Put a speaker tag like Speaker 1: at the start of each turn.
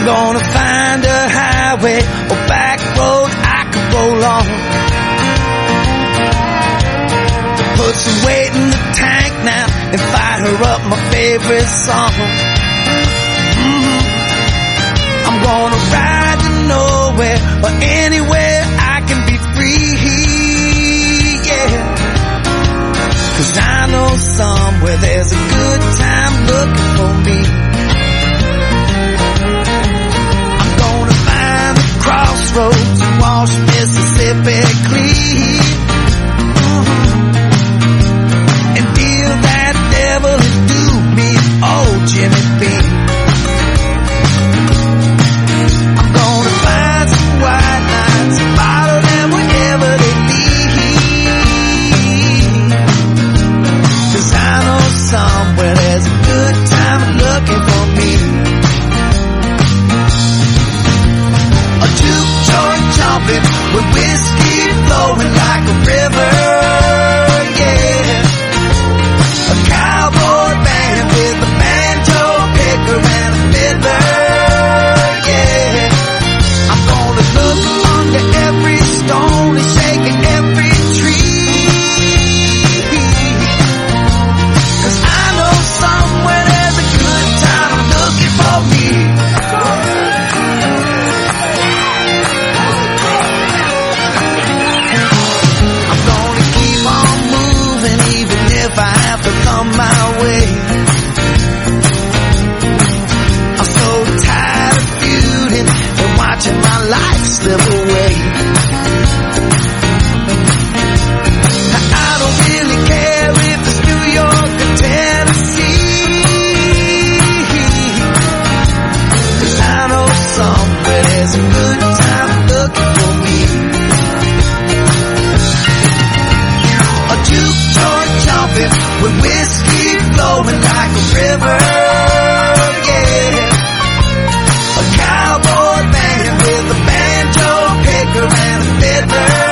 Speaker 1: gonna find a highway or back road I could roll on. Put some weight in the tank now and fire up my favorite song. I'm gonna ride to nowhere or anywhere I can be free, yeah. 'Cause I know somewhere there's a good time looking for me. I'm gonna find the crossroads and wash Mississippi clean, and deal that devil who do me, old Jimmy B. I'm gonna find some white lines and follow them wherever they lead, 'cause I know somewhere there's a good time looking for me. A juke joint jumping with whiskey flowing like a river, yeah. A cowboy band with a banjo picker and a fiddler, yeah. I'm gonna look under every stone and shake at every tree, 'cause I know somewhere there's a good time looking for me. I'm gonna keep on moving even if I have to come my way. I'm so tired of feuding and watching my life slip away. I don't really care if it's New York or Tennessee, 'cause I know somewhere there's a good time looking for me. A juke joint jumping with whiskey flowing like a river, yeah. A cowboy band with a banjo picker and a fiddler,